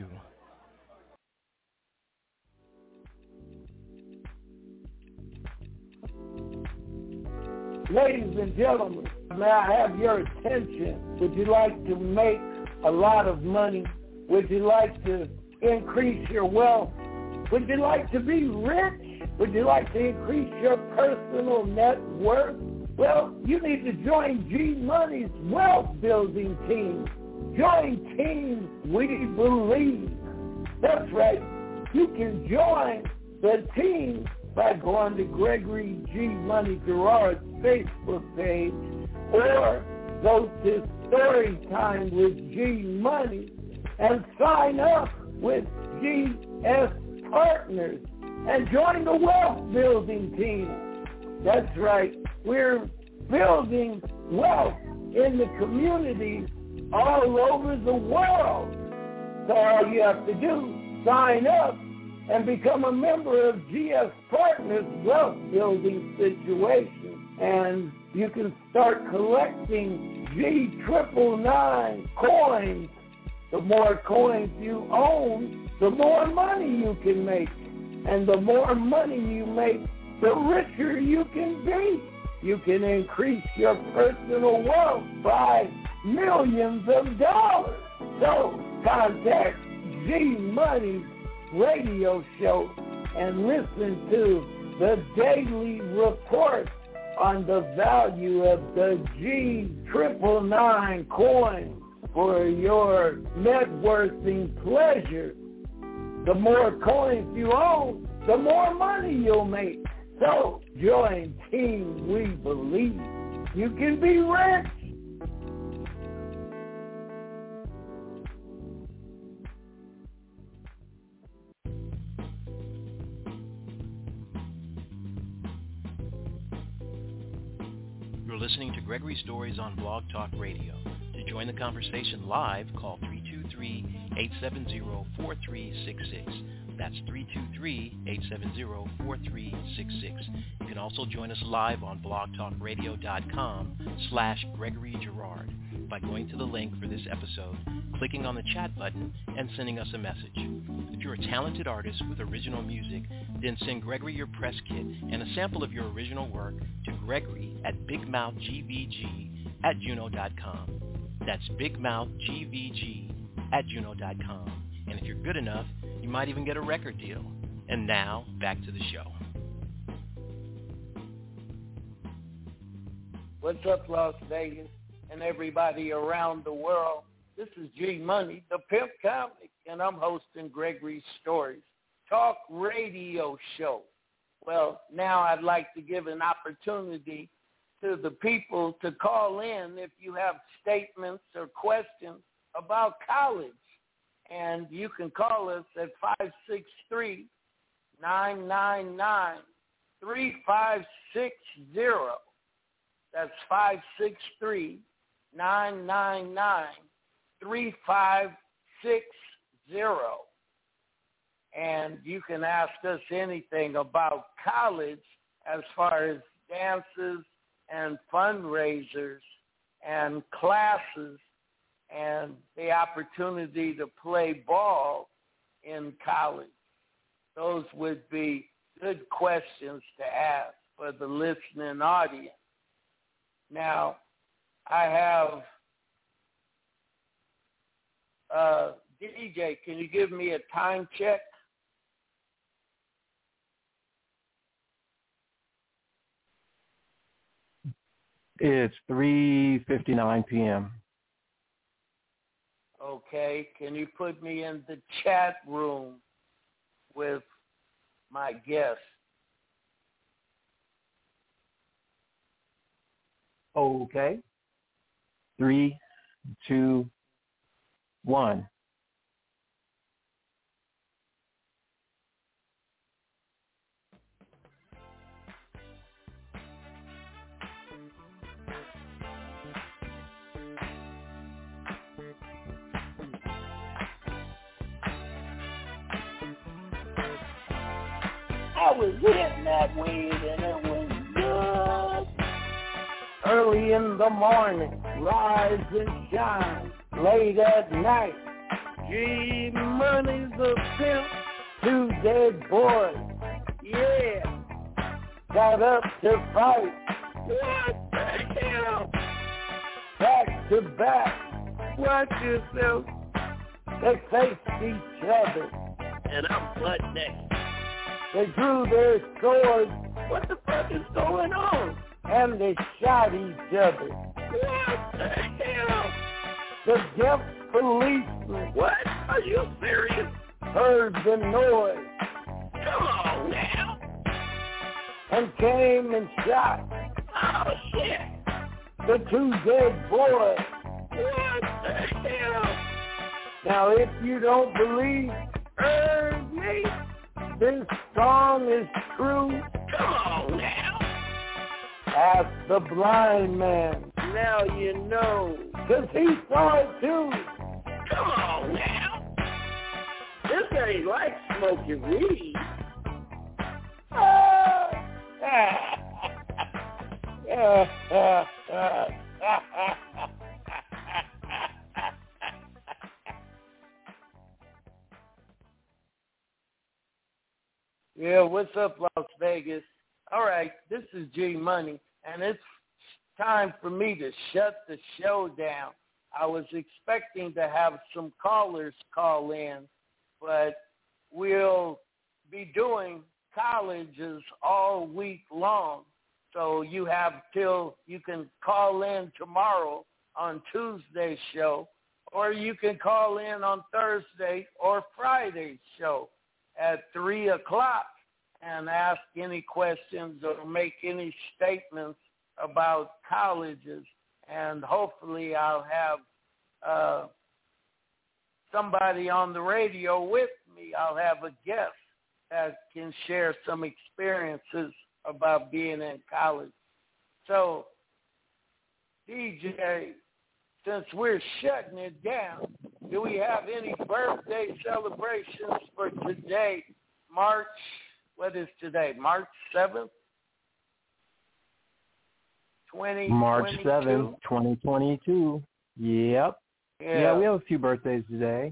Ladies and gentlemen, may I have your attention? Would you like to make a lot of money? Would you like to increase your wealth? Would you like to be rich? Would you like to increase your personal net worth? Well, you need to join G-Money's wealth building team. Join Team We Believe. That's right. You can join the team by going to Gregory G. Money Gerard's Facebook page or go to Storytime with G Money and sign up with GS Partners and join the wealth building team. That's right. We're building wealth in the community all over the world. So all you have to do, sign up and become a member of GS Partners Wealth Building Situation. And you can start collecting G999 coins. The more coins you own, the more money you can make. And the more money you make, the richer you can be. You can increase your personal wealth by millions of dollars. So contact G-Money's radio show and listen to the daily report on the value of the G999 coin for your net worthing pleasure. The more coins you own, the more money you'll make. So join Team We Believe. You can be rich. You're listening to Gregory Stories on Blog Talk Radio. To join the conversation live, call 323-870-4366. That's 323-870-4366. You can also join us live on blogtalkradio.com/Gregory Girard by going to the link for this episode, clicking on the chat button, and sending us a message. If you're a talented artist with original music, then send Gregory your press kit and a sample of your original work to Gregory@BigMouthGVG@Juno.com. That's BigMouthGVG@Juno.com. And if you're good enough, you might even get a record deal. And now, back to the show. What's up, Las Vegas, and everybody around the world? This is G-Money, the Pimp Comic, and I'm hosting Gregory Stories, talk radio show. Well, now I'd like to give an opportunity to the people to call in if you have statements or questions about college. And you can call us at 563-999-3560. That's 563-999-3560. And you can ask us anything about college as far as dances and fundraisers and classes and the opportunity to play ball in college. Those would be good questions to ask for the listening audience. Now, I have DJ, can you give me a time check? It's 3:59 p.m. Okay, can you put me in the chat room with my guest? Okay. 3, 2, 1. I was hitting that weed and it was good. Early in the morning, rise and shine. Late at night, G-Money's a pimp. 2 dead boys, yeah, got up to fight. What the hell? Back to back, watch yourself. They faced each other, and I'm butt naked. They drew their swords. What the fuck is going on? And they shot each other. What the hell? The deaf policeman. What? Are you serious? Heard the noise. Come on now. And came and shot. Oh, shit. The 2 dead boys. What the hell? Now, if you don't believe, heard me. This song is true. Come on now. Ask the blind man. Now you know. because he saw it too. Come on now. This ain't like smoking weed. Yeah, what's up, Las Vegas? All right, this is G Money, and it's time for me to shut the show down. I was expecting to have some callers call in, but we'll be doing colleges all week long. So you have till you can call in tomorrow on Tuesday's show, or you can call in on Thursday or Friday's show at 3 o'clock and ask any questions or make any statements about colleges. And hopefully I'll have somebody on the radio with me. I'll have a guest that can share some experiences about being in college. So, DJ, since we're shutting it down, do we have any birthday celebrations for today, March 7th? March 7th, 2022. Yep. Yeah, we have a few birthdays today.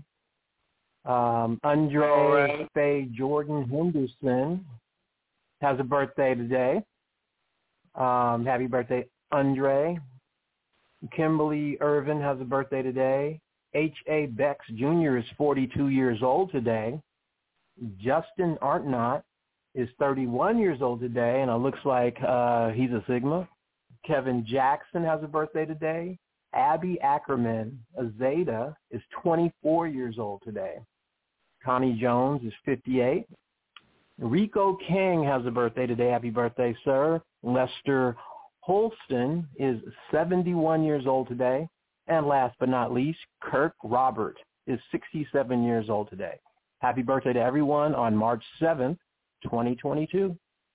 Andre Faye Jordan Henderson has a birthday today. Happy birthday, Andre. Kimberly Irvin has a birthday today. H.A. Bex Jr. is 42 years old today. Justin Artnott is 31 years old today, and it looks like he's a Sigma. Kevin Jackson has a birthday today. Abby Ackerman, a Zeta, is 24 years old today. Connie Jones is 58. Rico King has a birthday today. Happy birthday, sir. Lester Holston is 71 years old today. And last but not least, Kirk Robert is 67 years old today. Happy birthday to everyone on March 7th, 2022.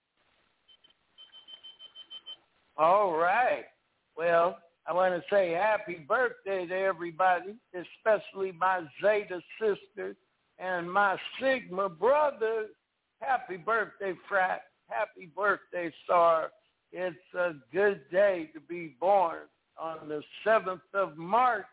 All right. Well, I want to say happy birthday to everybody, especially my Zeta sisters and my Sigma brothers. Happy birthday, frat. Happy birthday, Star. It's a good day to be born on the 7th of March,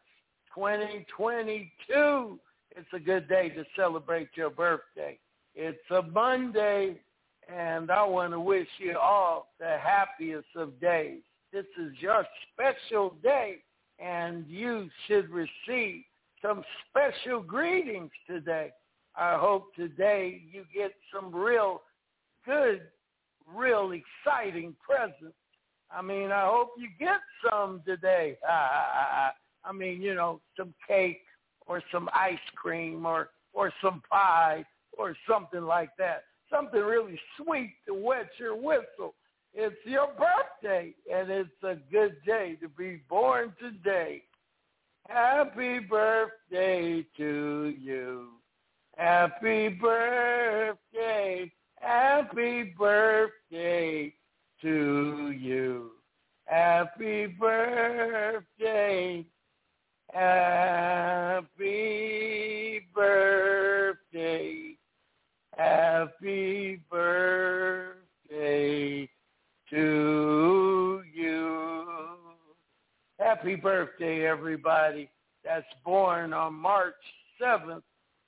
2022. It's a good day to celebrate your birthday. It's a Monday, and I want to wish you all the happiest of days. This is your special day, and you should receive some special greetings today. I hope today you get some real good, real exciting presents. I mean, I hope you get some today. I mean, you know, some cake or some ice cream or some pie or something like that. Something really sweet to wet your whistle. It's your birthday, and it's a good day to be born today. Happy birthday to you. Happy birthday. Happy birthday to you. Happy birthday. Happy birthday. Happy birthday to you. Happy birthday, everybody that's born on March 7th.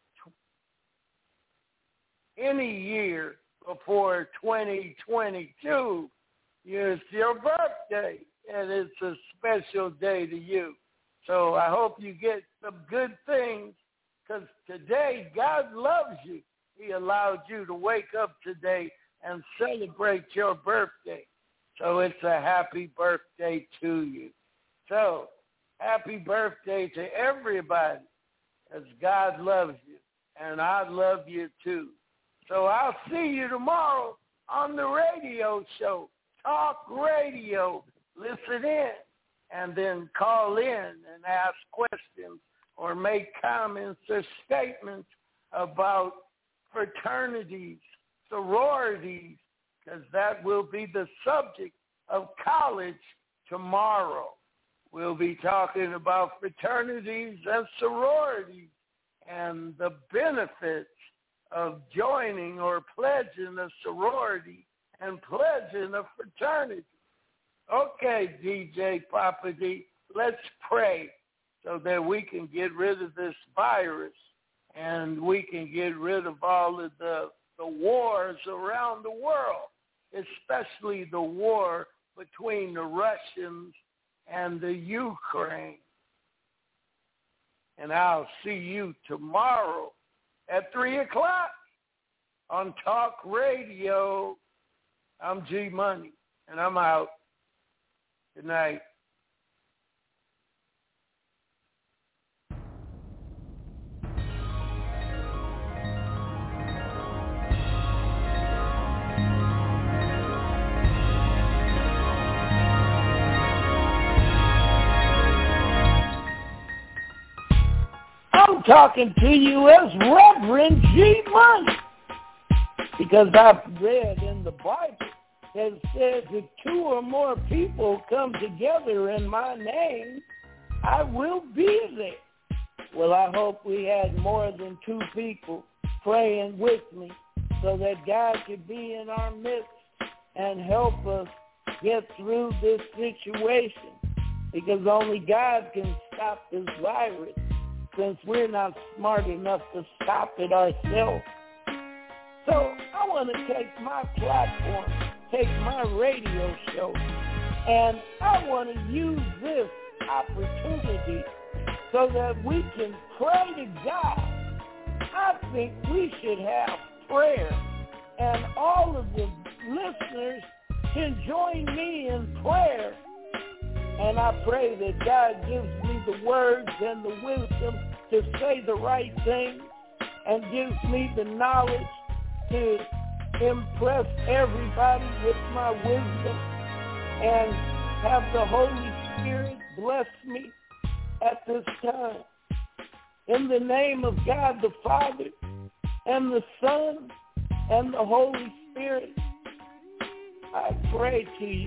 Any year before 2022, it's your birthday, and it's a special day to you. So I hope you get some good things, because today God loves you. He allowed you to wake up today and celebrate your birthday. So it's a happy birthday to you. So happy birthday to everybody, as God loves you, and I love you too. So I'll see you tomorrow on the radio show, Talk Radio. Listen in, and then call in and ask questions or make comments or statements about fraternities, sororities, because that will be the subject of college tomorrow. We'll be talking about fraternities and sororities and the benefits of joining or pledging a sorority and pledging a fraternity. Okay, DJ Papa D, let's pray so that we can get rid of this virus and we can get rid of all of the wars around the world, especially the war between the Russians and the Ukraine. And I'll see you tomorrow at 3 o'clock on Talk Radio. I'm G Money, and I'm out. Good night. I'm talking to you as Reverend G Money, because I've read in the Bible that it says if 2 or more people come together in my name, I will be there. Well, I hope we had more than 2 people praying with me so that God could be in our midst and help us get through this situation, because only God can stop this virus, since we're not smart enough to stop it ourselves. So I want to take my platform, take my radio show, and I want to use this opportunity so that we can pray to God. I think we should have prayer, and all of the listeners can join me in prayer. And I pray that God gives me the words and the wisdom to say the right thing, and gives me the knowledge to impress everybody with my wisdom, and have the Holy Spirit bless me at this time. In the name of God the Father and the Son and the Holy Spirit, I pray to you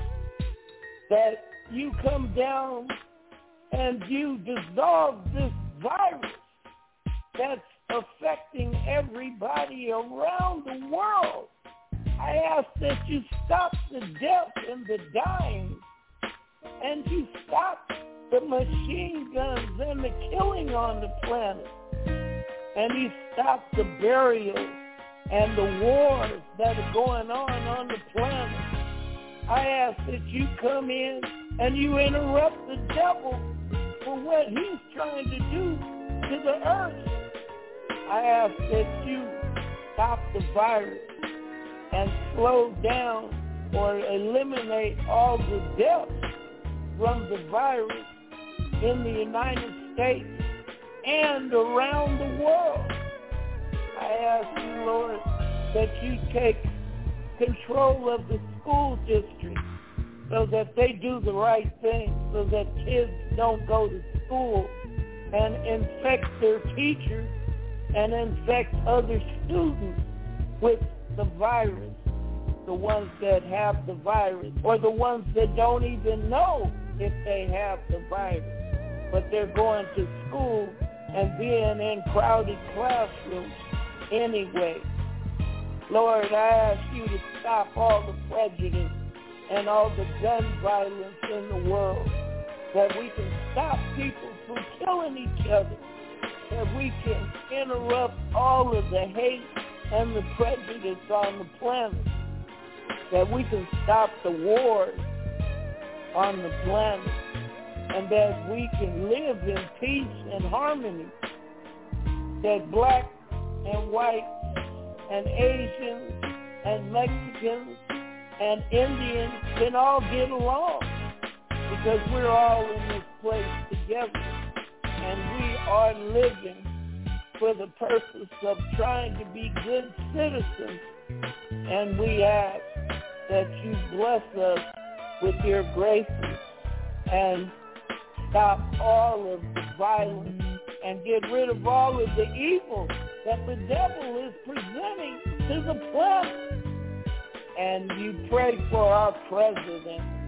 that you come down and you dissolve this virus that's affecting everybody around the world. I ask that you stop the death and the dying, and you stop the machine guns and the killing on the planet, and you stop the burials and the wars that are going on the planet. I ask that you come in and you interrupt the devil for what he's trying to do to the earth. I ask that you stop the virus and slow down or eliminate all the deaths from the virus in the United States and around the world. I ask you, Lord, that you take control of the school district so that they do the right thing, so that kids don't go to school and infect their teachers and infect other students with the virus, the ones that have the virus, or the ones that don't even know if they have the virus, but they're going to school and being in crowded classrooms anyway. Lord, I ask you to stop all the prejudice and all the gun violence in the world, that we can stop people from killing each other, that we can interrupt all of the hate and the prejudice on the planet, that we can stop the wars on the planet, and that we can live in peace and harmony, that black and white and Asians and Mexicans and Indians can all get along, because we're all in this place together, and we are living for the purpose of trying to be good citizens. And we ask that you bless us with your graces and stop all of the violence and get rid of all of the evil that the devil is presenting to the planet. And you pray for our president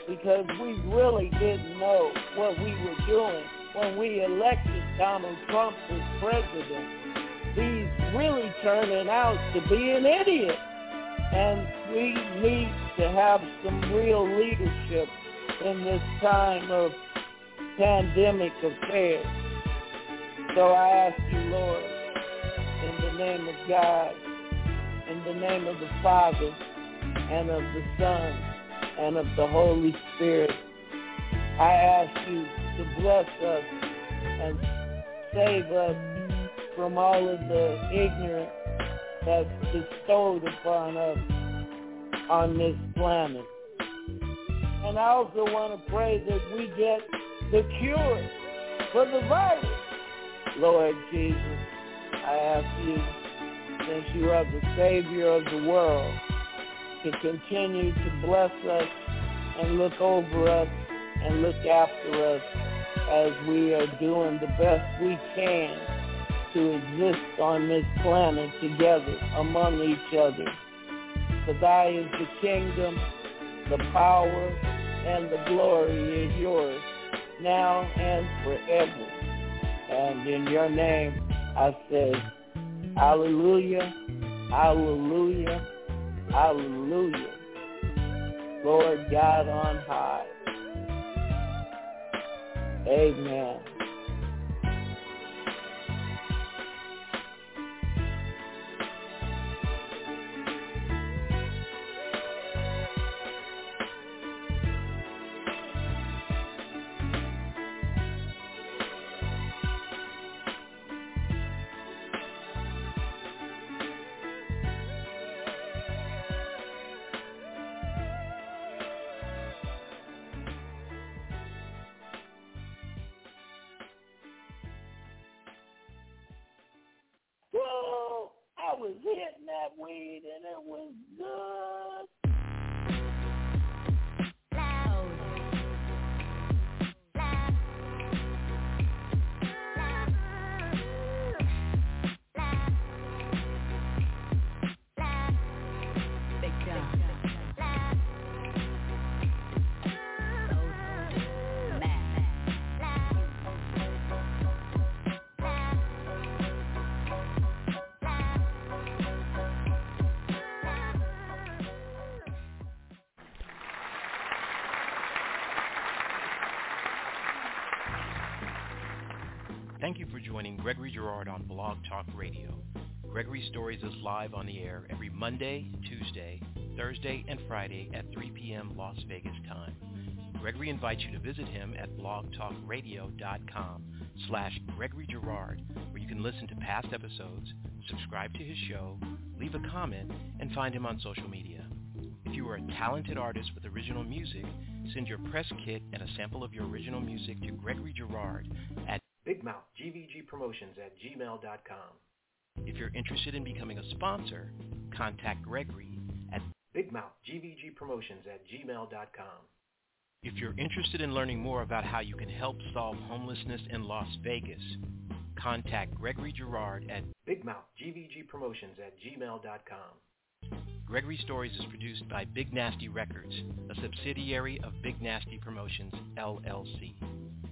because we really didn't know what we were doing when we elected Donald Trump as president. He's really turning out to be an idiot. And we need to have some real leadership in this time of pandemic affairs. So I ask you, Lord, in the name of God, in the name of the Father, and of the Son, and of the Holy Spirit, I ask you to bless us and save us from all of the ignorance that's bestowed upon us on this planet. And I also want to pray that we get the cure for the virus. Lord Jesus, I ask you, since you are the Savior of the world, to continue to bless us and look over us and look after us as we are doing the best we can to exist on this planet together among each other. For thy is the kingdom, the power, and the glory is yours, now and forever. And in your name I say, hallelujah, hallelujah, hallelujah. Lord God on high. Amen. Whoa, I was hitting that weed and it was good. Thank you for joining Gregory Girard on Blog Talk Radio. Gregory Stories is live on the air every Monday, Tuesday, Thursday, and Friday at 3 p.m. Las Vegas time. Gregory invites you to visit him at blogtalkradio.com/Gregory Girard, where you can listen to past episodes, subscribe to his show, leave a comment, and find him on social media. If you are a talented artist with original music, send your press kit and a sample of your original music to Gregory Girard at BigMouthGVGPromotions@gmail.com. If you're interested in becoming a sponsor, contact Gregory at BigMouthGVGPromotions@gmail.com. If you're interested in learning more about how you can help solve homelessness in Las Vegas, contact Gregory Girard at BigMouthGVGPromotions@gmail.com. Gregory Stories is produced by Big Nasty Records, a subsidiary of Big Nasty Promotions, LLC.